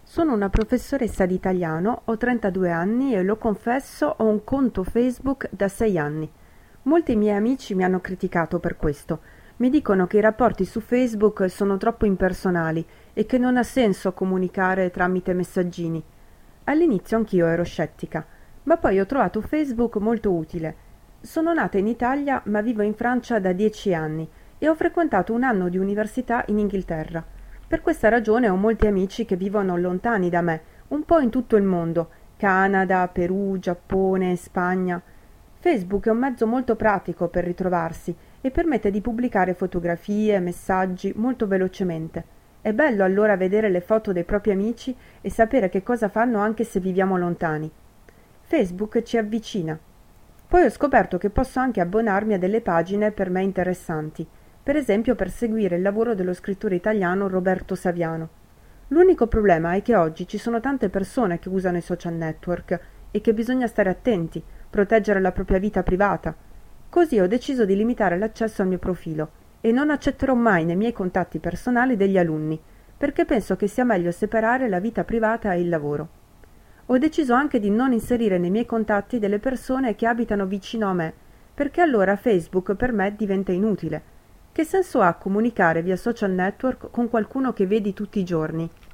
Sono una professoressa di italiano, ho 32 anni e lo confesso ho un conto Facebook da 6 anni. Molti miei amici mi hanno criticato per questo. Mi dicono che i rapporti su Facebook sono troppo impersonali e che non ha senso comunicare tramite messaggini. All'inizio anch'io ero scettica, ma poi ho trovato Facebook molto utile. Sono nata in Italia ma vivo in Francia da 10 anni e ho frequentato un anno di università in Inghilterra. Per questa ragione ho molti amici che vivono lontani da me, un po' in tutto il mondo, Canada, Perù, Giappone, Spagna. Facebook è un mezzo molto pratico per ritrovarsi e permette di pubblicare fotografie, messaggi molto velocemente. È bello allora vedere le foto dei propri amici e sapere che cosa fanno anche se viviamo lontani. Facebook ci avvicina. Poi ho scoperto che posso anche abbonarmi a delle pagine per me interessanti, per esempio per seguire il lavoro dello scrittore italiano Roberto Saviano. L'unico problema è che oggi ci sono tante persone che usano i social network e che bisogna stare attenti, proteggere la propria vita privata. Così ho deciso di limitare l'accesso al mio profilo e non accetterò mai nei miei contatti personali degli alunni, perché penso che sia meglio separare la vita privata e il lavoro. Ho deciso anche di non inserire nei miei contatti delle persone che abitano vicino a me, perché allora Facebook per me diventa inutile. Che senso ha comunicare via social network con qualcuno che vedi tutti i giorni?